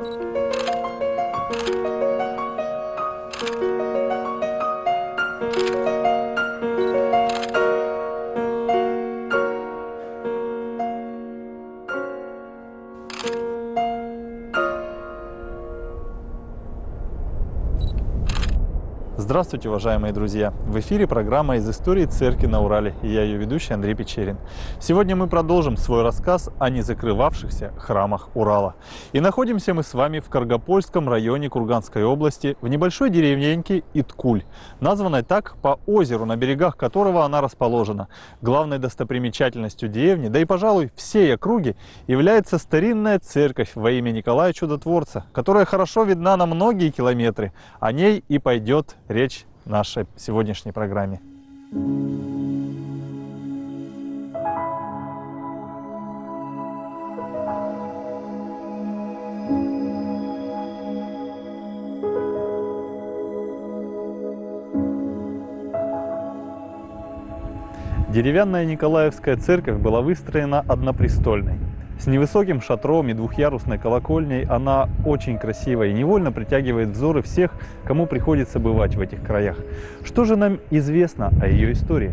Здравствуйте, уважаемые друзья! В эфире программа «Из истории церкви на Урале» и я ее ведущий Андрей Печерин. Сегодня мы продолжим свой рассказ о незакрывавшихся храмах Урала. И находимся мы с вами в Каргопольском районе Курганской области, в небольшой деревеньке Иткуль, названной так по озеру, на берегах которого она расположена. Главной достопримечательностью деревни, да и, пожалуй, всей округи, является старинная церковь во имя Николая Чудотворца, которая хорошо видна на многие километры. О ней и пойдет речь в нашей сегодняшней программе. Деревянная Николаевская церковь была выстроена однопрестольной. С невысоким шатром и двухъярусной колокольней она очень красивая и невольно притягивает взоры всех, кому приходится бывать в этих краях. Что же нам известно о ее истории?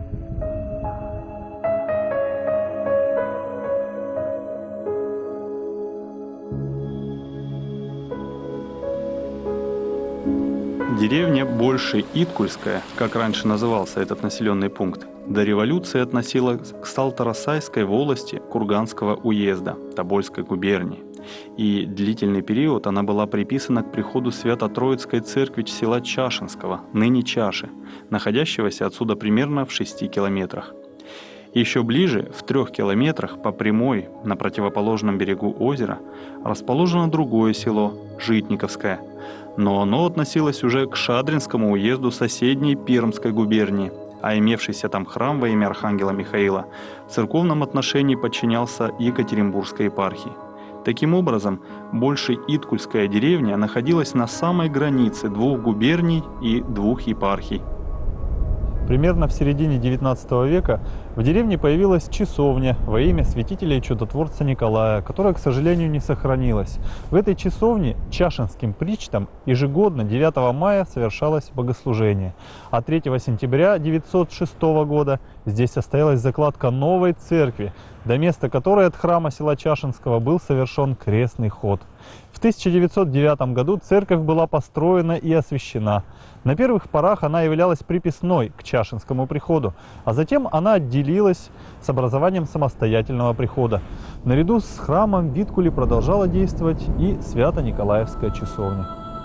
Деревня Большая Иткульская, как раньше назывался этот населенный пункт, до революции относилась к Салтарасайской волости Курганского уезда Тобольской губернии. И длительный период она была приписана к приходу Свято-Троицкой церкви села Чашинского, ныне Чаши, находящегося отсюда примерно в 6 километрах. Еще ближе, в 3 километрах по прямой, на противоположном берегу озера, расположено другое село, Житниковское, но оно относилось уже к Шадринскому уезду соседней Пермской губернии, а имевшийся там храм во имя Архангела Михаила в церковном отношении подчинялся Екатеринбургской епархии. Таким образом, Большая Иткульская деревня находилась на самой границе 2 губерний и 2 епархий. Примерно в середине XIX века в деревне появилась часовня во имя святителя и чудотворца Николая, которая, к сожалению, не сохранилась. В этой часовне чашинским причтам ежегодно 9 мая совершалось богослужение, а 3 сентября 906 года здесь состоялась закладка новой церкви, до места которой от храма села Чашинского был совершен крестный ход. В 1909 году церковь была построена и освящена. На первых порах она являлась приписной к Чашинскому приходу, а затем она отделилась с образованием самостоятельного прихода. Наряду с храмом в Иткуле продолжала действовать и Свято-Николаевская часовня.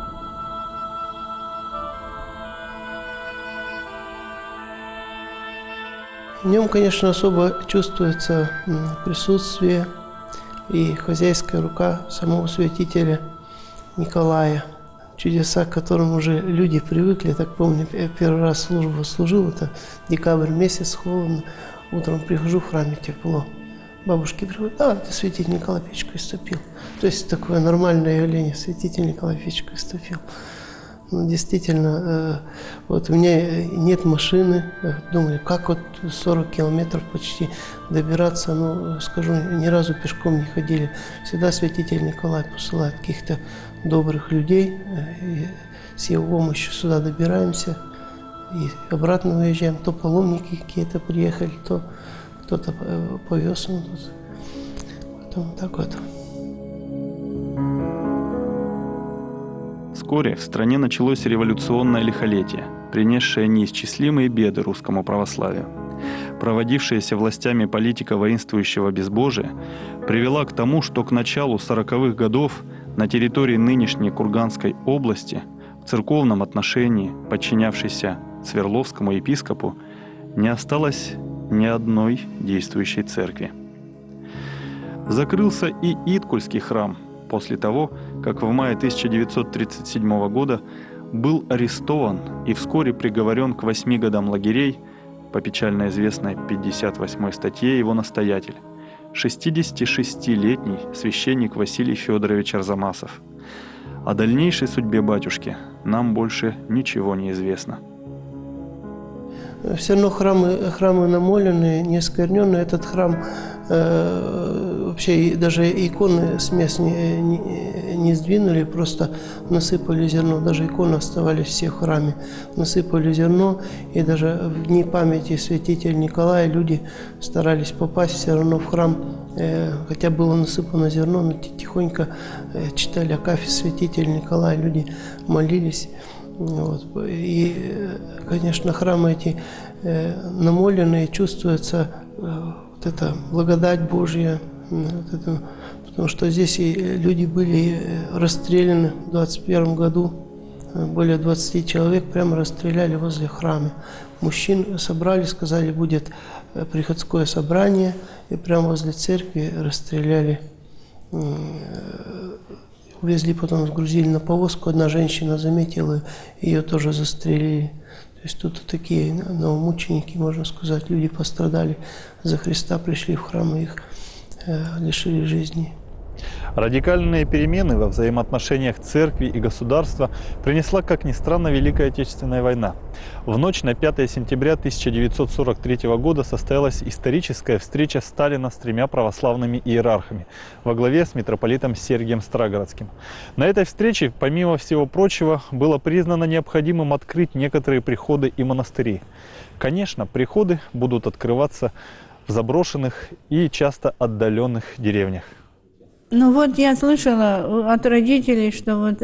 В нем, конечно, особо чувствуется присутствие и хозяйская рука самого святителя Николая. Чудеса, к которым уже люди привыкли. Так помню, я первый раз службу служил, это декабрь месяц, холодно. Утром прихожу, в храме тепло. Бабушки приходят: это святитель Николай печку истопил. То есть такое нормальное явление, святитель Николай печку истопил. Ну, действительно, вот у меня нет машины, думаю, как вот 40 километров почти добираться, ну, скажу, ни разу пешком не ходили. Всегда святитель Николай посылает каких-то добрых людей, и с его помощью сюда добираемся и обратно уезжаем. То паломники какие-то приехали, то кто-то повез он тут. Потом так вот. Вскоре в стране началось революционное лихолетие, принесшее неисчислимые беды русскому православию. Проводившаяся властями политика воинствующего безбожия привела к тому, что к началу 40-х годов на территории нынешней Курганской области, в церковном отношении подчинявшейся Свердловскому епископу, не осталось ни одной действующей церкви. Закрылся и Иткульский храм после того, как в мае 1937 года был арестован и вскоре приговорен к 8 годам лагерей по печально известной 58 статье его настоятель, 66-летний священник Василий Федорович Арзамасов. О дальнейшей судьбе батюшки нам больше ничего не известно. Все равно храмы намоленные, не оскверненные. Этот храм вообще даже иконы с мест не сдвинули, просто насыпали зерно. Даже иконы оставались все в храме. Насыпали зерно, и даже в дни памяти святителя Николая люди старались попасть все равно в храм, хотя было насыпано зерно, но тихонько читали Акафист святителя Николая, люди молились. Вот. И, конечно, храмы эти намоленные, чувствуется вот эта благодать Божья, вот это, потому что здесь и люди были расстреляны в 21 году, более 20 человек прямо расстреляли возле храма. Мужчин собрали, сказали, будет приходское собрание, и прямо возле церкви расстреляли. Увезли, потом сгрузили на повозку. Одна женщина заметила, ее тоже застрелили. То есть тут такие новомученики, можно сказать, люди пострадали за Христа, пришли в храм, и их лишили жизни. Радикальные перемены во взаимоотношениях церкви и государства принесла, как ни странно, Великая Отечественная война. В ночь на 5 сентября 1943 года состоялась историческая встреча Сталина с 3 православными иерархами во главе с митрополитом Сергием Старогородским. На этой встрече, помимо всего прочего, было признано необходимым открыть некоторые приходы и монастыри. Конечно, приходы будут открываться в заброшенных и часто отдаленных деревнях. Ну вот я слышала от родителей, что вот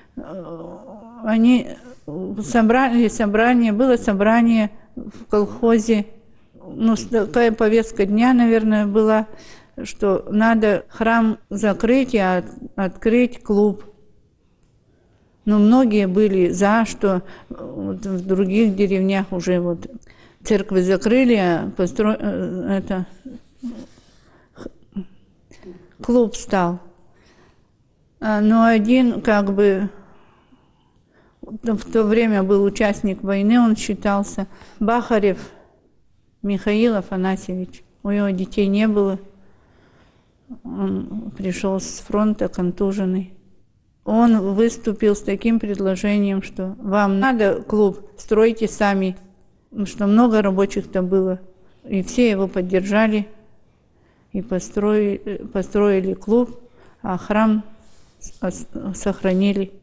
они было собрание в колхозе, ну такая повестка дня, наверное, была, что надо храм закрыть и открыть клуб. Но многие были за, что вот в других деревнях уже вот церкви закрыли, а клуб стал. Но один как бы в то время был участник войны, он считался, Бахарев Михаил Афанасьевич. У него детей не было. Он пришел с фронта контуженный. Он выступил с таким предложением, что вам надо клуб, стройте сами, что много рабочих там было. И все его поддержали. И построили клуб, а храм сохранили.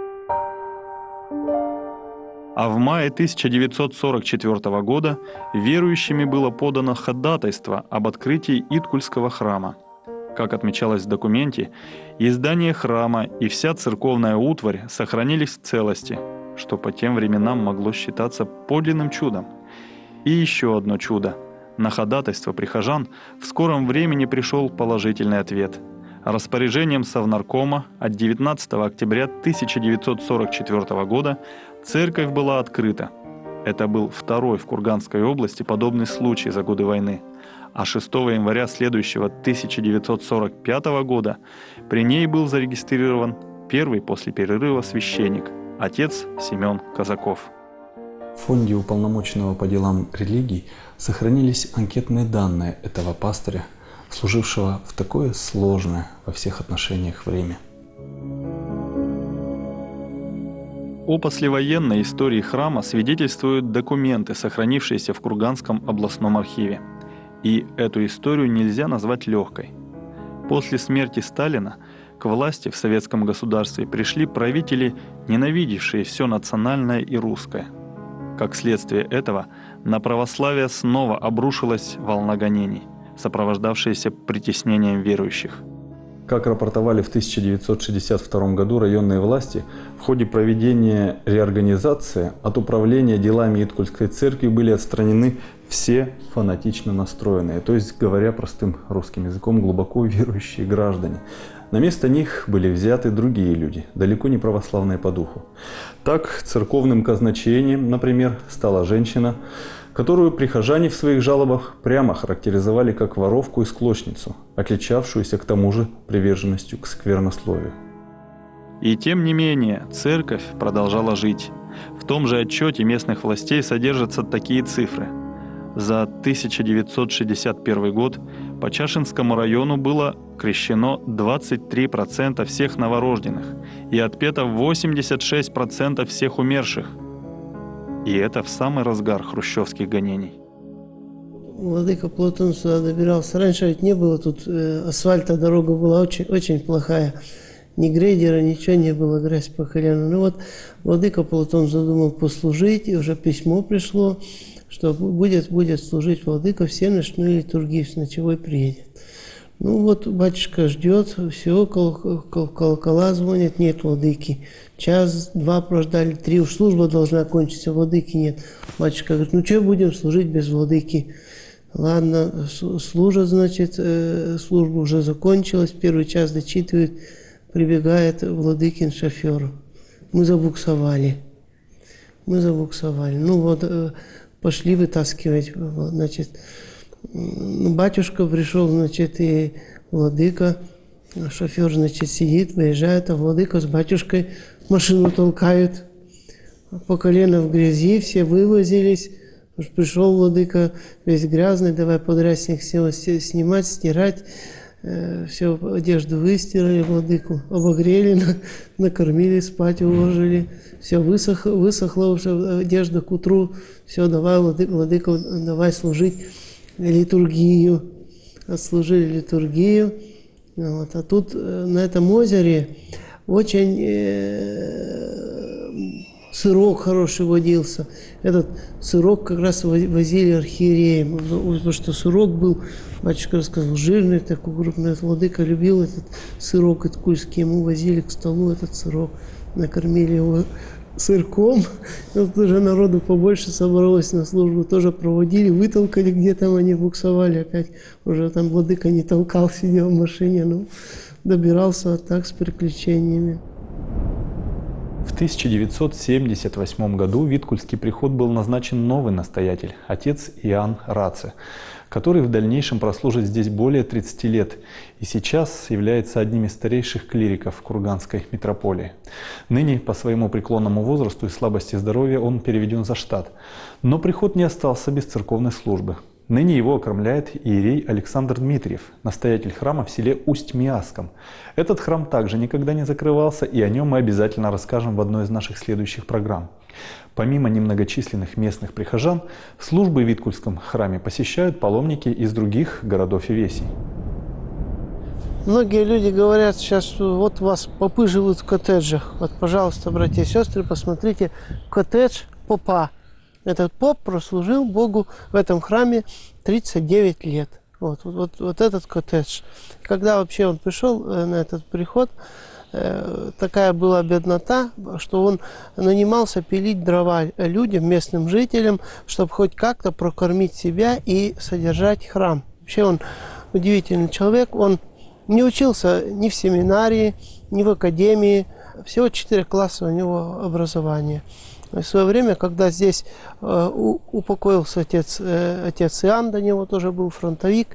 А в мае 1944 года верующими было подано ходатайство об открытии Иткульского храма. Как отмечалось в документе, и здание храма и вся церковная утварь сохранились в целости, что по тем временам могло считаться подлинным чудом. И еще одно чудо. На ходатайство прихожан в скором времени пришел положительный ответ. Распоряжением Совнаркома от 19 октября 1944 года церковь была открыта. Это был второй в Курганской области подобный случай за годы войны. А 6 января следующего 1945 года при ней был зарегистрирован первый после перерыва священник, отец Семен Казаков. В фонде уполномоченного по делам религий сохранились анкетные данные этого пастыря, служившего в такое сложное во всех отношениях время. О послевоенной истории храма свидетельствуют документы, сохранившиеся в Курганском областном архиве. И эту историю нельзя назвать легкой. После смерти Сталина к власти в советском государстве пришли правители, ненавидевшие все национальное и русское. Как следствие этого, на православие снова обрушилась волна гонений, сопровождавшаяся притеснением верующих. Как рапортовали в 1962 году районные власти, в ходе проведения реорганизации от управления делами Иткульской церкви были отстранены все фанатично настроенные, то есть, говоря простым русским языком, глубоко верующие граждане. На место них были взяты другие люди, далеко не православные по духу. Так, церковным казначеем, например, стала женщина, которую прихожане в своих жалобах прямо характеризовали как воровку и склочницу, отличавшуюся к тому же приверженностью к сквернословию. И тем не менее, церковь продолжала жить. В том же отчете местных властей содержатся такие цифры. За 1961 год по Чашинскому району было крещено 23% всех новорожденных и отпето 86% всех умерших. И это в самый разгар хрущевских гонений. владыка Платон сюда добирался. Раньше ведь не было тут асфальта, дорога была очень, очень плохая. Ни грейдера, ничего не было, грязь по колено. Ну вот владыка Платон задумал послужить, и уже письмо пришло, что будет служить владыка все ночные литургии, с ночевой приедет. Ну вот батюшка ждет, все, колокола звонят, нет владыки. Час, два прождали, 3, уж служба должна кончиться, владыки нет. Батюшка говорит, ну что будем служить без владыки? Ладно, служат, значит, служба уже закончилась, первый час дочитывает, прибегает владыкин шофер. Мы забуксовали. Ну вот, пошли вытаскивать, значит. Батюшка пришел, значит, и владыка, шофер, значит, сидит, выезжает, а владыка с батюшкой машину толкают. По колено в грязи, все вывозились. Пришел владыка весь грязный, давай подрясник все снимать, стирать. Все, одежду выстирали владыку, обогрели, накормили, спать уложили. Все высохло уже одежда к утру. Все, давай, владыка, давай служить литургию. Отслужили литургию. Вот. А тут на этом озере очень сырок хороший водился. Этот сырок как раз возили архиереям, потому что сырок был, батюшка рассказал, жирный такой, крупный. Владыка любил этот сырок иткульский, ему возили к столу этот сырок, накормили его сырком. Вот уже народу побольше собралось на службу, тоже проводили, вытолкали, где там они буксовали, опять уже там владыка не толкал, сидел в машине, ну, добирался так с приключениями. В 1978 году в Виткульский приход был назначен новый настоятель, отец Иоанн Раце, который в дальнейшем прослужит здесь более 30 лет и сейчас является одним из старейших клириков Курганской митрополии. Ныне по своему преклонному возрасту и слабости здоровья он переведен за штат, но приход не остался без церковной службы. Ныне его окормляет иерей Александр Дмитриев, настоятель храма в селе Усть-Миасском. Этот храм также никогда не закрывался, и о нем мы обязательно расскажем в одной из наших следующих программ. Помимо немногочисленных местных прихожан, службы в Виткульском храме посещают паломники из других городов и весей. Многие люди говорят сейчас, что вот вас попы живут в коттеджах. Вот, пожалуйста, братья и сестры, посмотрите, коттедж попа. Этот поп прослужил Богу в этом храме 39 лет. Вот этот коттедж. Когда вообще он пришел на этот приход, такая была беднота, что он нанимался пилить дрова людям, местным жителям, чтобы хоть как-то прокормить себя и содержать храм. Вообще он удивительный человек. Он не учился ни в семинарии, ни в академии. Всего 4 класса у него образования. В свое время, когда здесь упокоился отец Иоанн, до него тоже был фронтовик,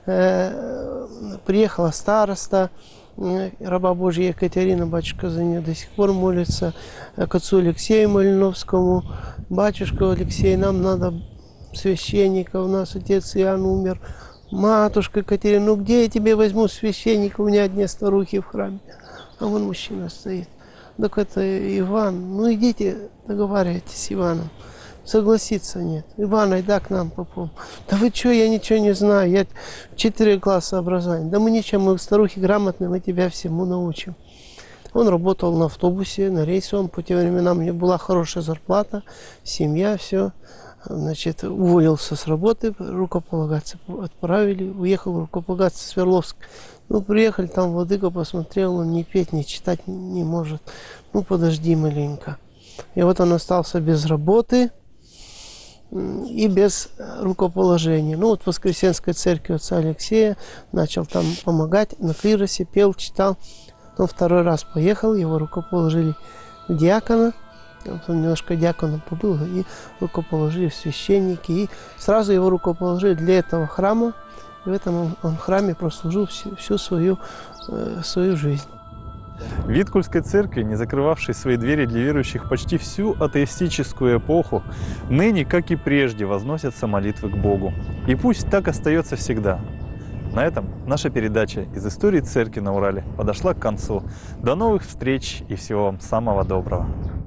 приехала староста, раба Божья Екатерина, батюшка за нее до сих пор молится, к отцу Алексею Малиновскому: батюшка Алексей, нам надо священника, у нас отец Иоанн умер. Матушка Екатерина, ну где я тебе возьму священника, у меня одни старухи в храме. А вон мужчина стоит. Так это Иван, ну идите, договаривайтесь с Иваном. Согласиться нет. Иван, айда к нам попом. Да вы что, я ничего не знаю, я 4 класса образования. Да мы ничего, мы старухи грамотные, мы тебя всему научим. Он работал на автобусе, на рейсовом, по тем временам у него была хорошая зарплата, семья, все. Значит, уволился с работы, рукополагаться отправили, уехал рукополагаться в Свердловск. Ну, приехали, там владыка посмотрел, он ни петь, ни читать не может. Ну, подожди маленько. И вот он остался без работы и без рукоположения. Ну, вот в Воскресенской церкви отца Алексея начал там помогать, на клиросе пел, читал. Потом 2-й раз поехал, его рукоположили в диакона. Он немножко диаконом побыл, и рукоположили в священники. И сразу его рукоположили для этого храма. И в этом он храме прослужил всю свою жизнь. В Виткульской церкви, не закрывавшей свои двери для верующих почти всю атеистическую эпоху, ныне, как и прежде, возносятся молитвы к Богу. И пусть так остается всегда. На этом наша передача из истории церкви на Урале подошла к концу. До новых встреч и всего вам самого доброго.